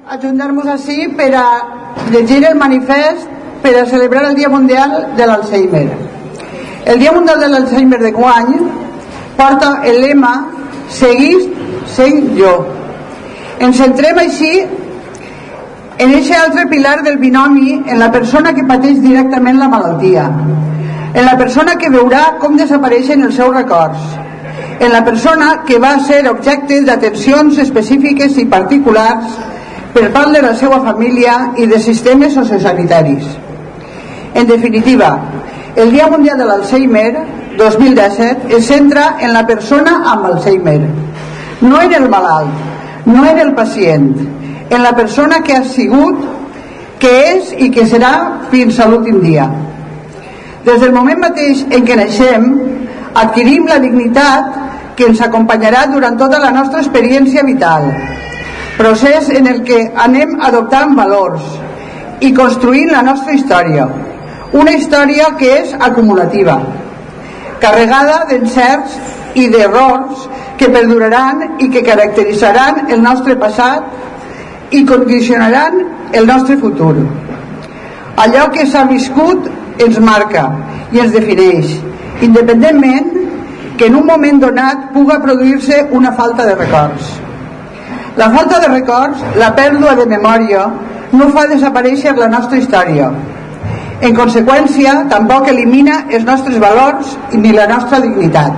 ajuntar-nos així per a llegir el manifest per a celebrar el Dia Mundial de l'Alzheimer. El Dia Mundial de l'Alzheimer de guany porta el lema "Seguís sent jo". Ens centrem així en aquest altre pilar del binomi, en la persona que pateix directament la malaltia, en la persona que veurà com desapareixen els seus records, en la persona que va ser objecte d'atencions específiques i particulars per part de la seva família i de sistemes sociosanitaris. En definitiva, el Dia Mundial de l'Alzheimer 2017 es centra en la persona amb Alzheimer, no en el malalt, no en el pacient, en la persona que ha sigut, que és i que serà fins a l'últim dia. Des del moment mateix en què naixem, adquirim la dignitat que ens acompanyarà durant tota la nostra experiència vital, procés en el que anem adoptant valors i construint la nostra història, una història que és acumulativa, carregada d'encerts i d'errors que perduraran i que caracteritzaran el nostre passat i condicionaran el nostre futur. Allò que s'ha viscut ens marca i ens defineix, independentment que en un moment donat puga produir-se una falta de records. La falta de records, la pèrdua de memòria, no fa desaparèixer la nostra història. En conseqüència, tampoc elimina els nostres valors ni la nostra dignitat.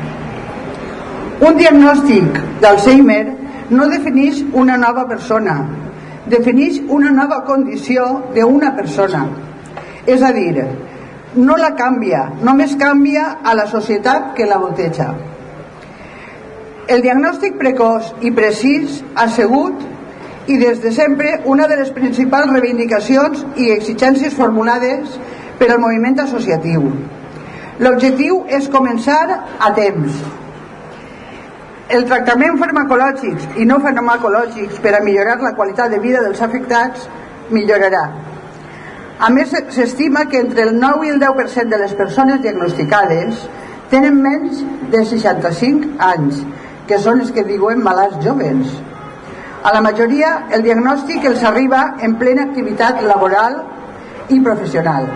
Un diagnòstic d'Alzheimer no defineix una nova persona, defineix una nova condició d'una persona. És a dir, no la canvia, només canvia a la societat que la volteja. El diagnòstic precoç i precís ha sigut i des de sempre una de les principals reivindicacions i exigències formulades per al moviment associatiu. L'objectiu és començar a temps. El tractament farmacològics i no farmacològics per a millorar la qualitat de vida dels afectats millorarà. A més, s'estima que entre el 9 i el 10% de les persones diagnosticades tenen menys de 65 anys, que són els que diuen malalts joves. A la majoria, el diagnòstic els arriba en plena activitat laboral i professional.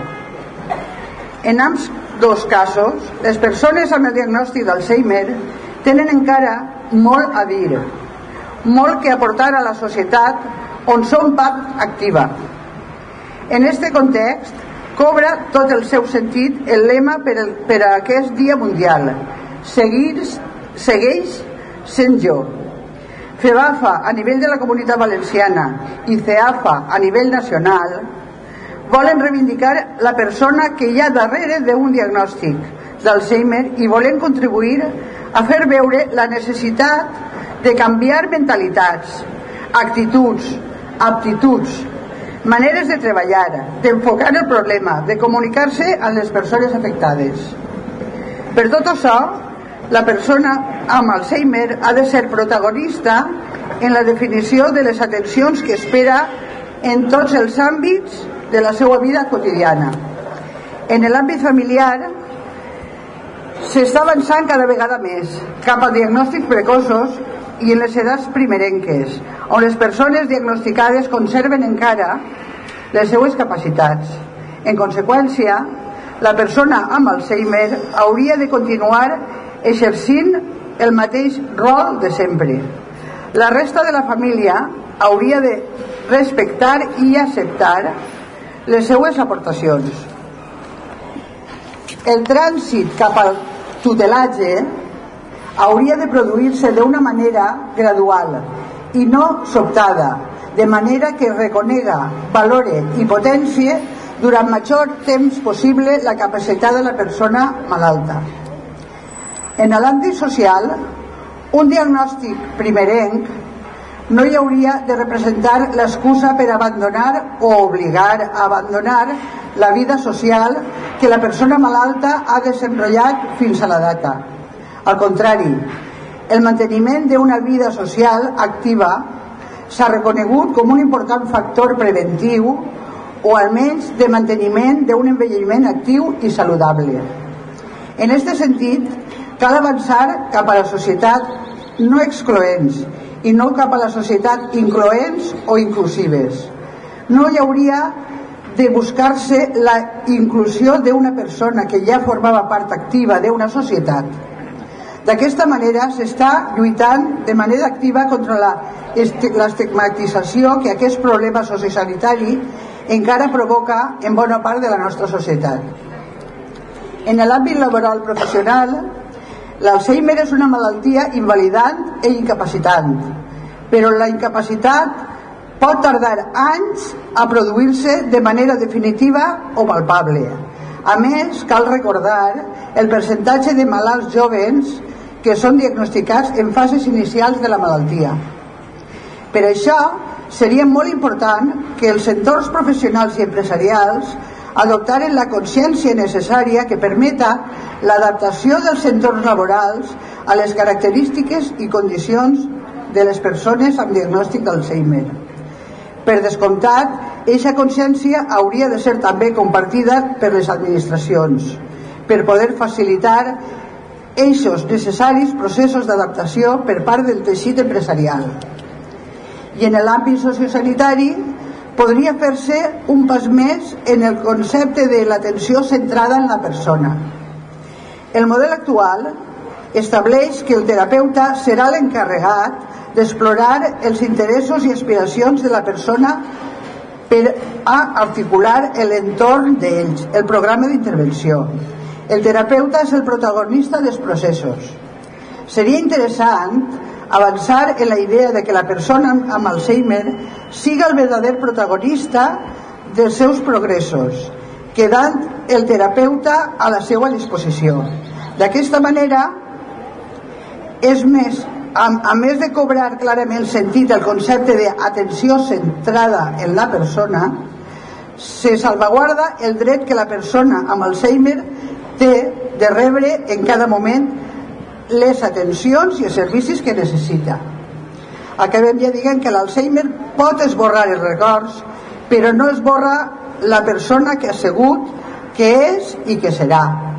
En ambs dos casos, les persones amb el diagnòstic d'Alzheimer tenen encara molt a dir, molt que aportar a la societat on són part activa. En aquest context, cobra tot el seu sentit el lema per a aquest Dia Mundial: segueix sent jo. FEBAFA a nivell de la Comunitat Valenciana i CEAFA a nivell nacional volen reivindicar la persona que hi ha darrere d'un diagnòstic d'Alzheimer i volen contribuir a fer veure la necessitat de canviar mentalitats, actituds, aptituds, maneres de treballar, d'enfocar el problema, de comunicar-se amb les persones afectades. Per tot això, la persona amb Alzheimer ha de ser protagonista en la definició de les atencions que espera en tots els àmbits de la seva vida quotidiana. En l'àmbit familiar s'està avançant cada vegada més cap a diagnòstics precoços i en les edats primerenques, on les persones diagnosticades conserven encara les seues capacitats. En conseqüència, la persona amb Alzheimer hauria de continuar exercint el mateix rol de sempre. La resta de la família hauria de respectar i acceptar les seues aportacions. El trànsit cap al tutelatge hauria de produir-se d'una manera gradual i no sobtada, de manera que reconega, valore i potencie durant major temps possible la capacitat de la persona malalta. En l'àmbit social, un diagnòstic primerenc no hi hauria de representar l'excusa per abandonar o obligar a abandonar la vida social que la persona malalta ha desenrotllat fins a la data. Al contrari, el manteniment d'una vida social activa s'ha reconegut com un important factor preventiu o almenys de manteniment d'un envelliment actiu i saludable. En aquest sentit, cal avançar cap a la societat no excloents i no cap a la societat incloents o inclusives. No hi hauria de buscar-se la inclusió d'una persona que ja formava part activa d'una societat. D'aquesta manera s'està lluitant de manera activa contra l'estigmatització que aquest problema sociosanitari encara provoca en bona part de la nostra societat. En l'àmbit laboral professional, l'Alzheimer és una malaltia invalidant i incapacitant, però la incapacitat pot tardar anys a produir-se de manera definitiva o palpable. A més, cal recordar el percentatge de malalts joves que són diagnosticats en fases inicials de la malaltia. Per això, seria molt important que els entorns professionals i empresarials adoptaren la consciència necessària que permeta l'adaptació dels entorns laborals a les característiques i condicions de les persones amb diagnòstic d'Alzheimer. Per descomptat, aquesta consciència hauria de ser també compartida per les administracions, per poder facilitar eixos necessaris processos d'adaptació per part del teixit empresarial. I en l'àmbit sociosanitari podria fer-se un pas més en el concepte de l'atenció centrada en la persona. El model actual estableix que el terapeuta serà l'encarregat d'explorar els interessos i aspiracions de la persona per a articular l'entorn d'ells, el programa d'intervenció. El terapeuta és el protagonista dels processos. Seria interessant avançar en la idea de que la persona amb Alzheimer siga el verdader protagonista dels seus progressos, quedant el terapeuta a la seva disposició. D'aquesta manera, a més de cobrar clarament sentit el concepte d'atenció centrada en la persona, se salvaguarda el dret que la persona amb Alzheimer té de rebre en cada moment les atencions i els servicis que necessita. Acabem ja dient que l'Alzheimer pot esborrar els records, però no esborra la persona que ha sigut, que és i que serà.